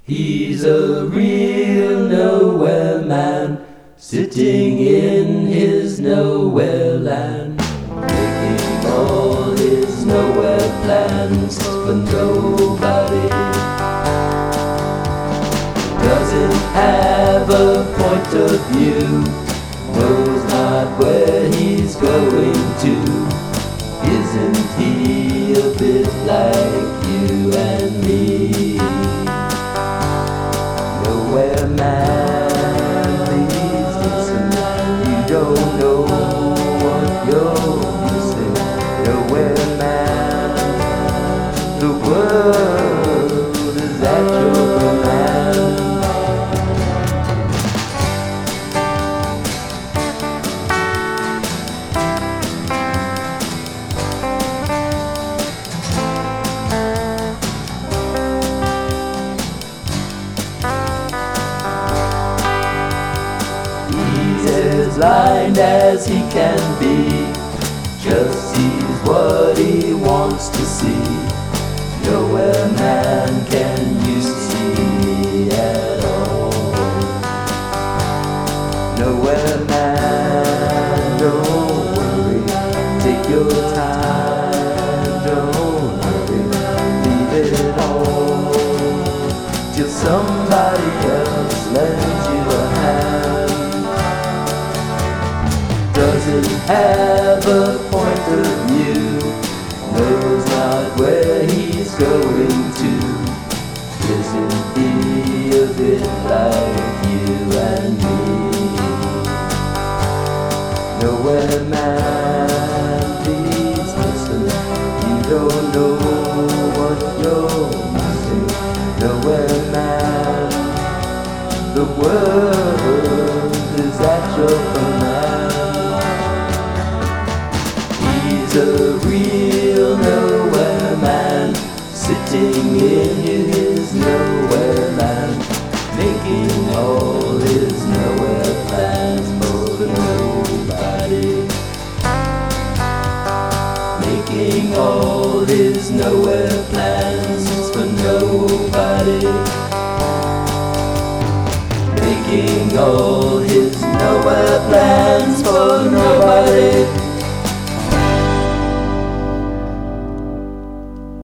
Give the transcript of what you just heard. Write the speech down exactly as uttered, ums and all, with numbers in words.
He's a real nowhere man, sitting in his nowhere land, making all his nowhere plans for nobody. Doesn't have a point of view, knows not where he's going to. Isn't he a bit like you and me? Nowhere man, please listen. You don't know what you're missing. Nowhere man, the world is at your command. As blind as he can be, just sees what he wants to see. Nowhere man can you see at all. Nowhere man, don't worry, take your time, don't hurry, leave it all till somebody else lends you a hand. Doesn't have a point of view, knows not where he's going to. Isn't he a bit like you and me? Nowhere man, please listen. You don't know what you're missing. Nowhere man, the world is at your command. He's a real nowhere man, sitting in his nowhere land, making all his nowhere plans for nobody. Making all his nowhere plans for nobody. Making all his nowhere plans for nobody.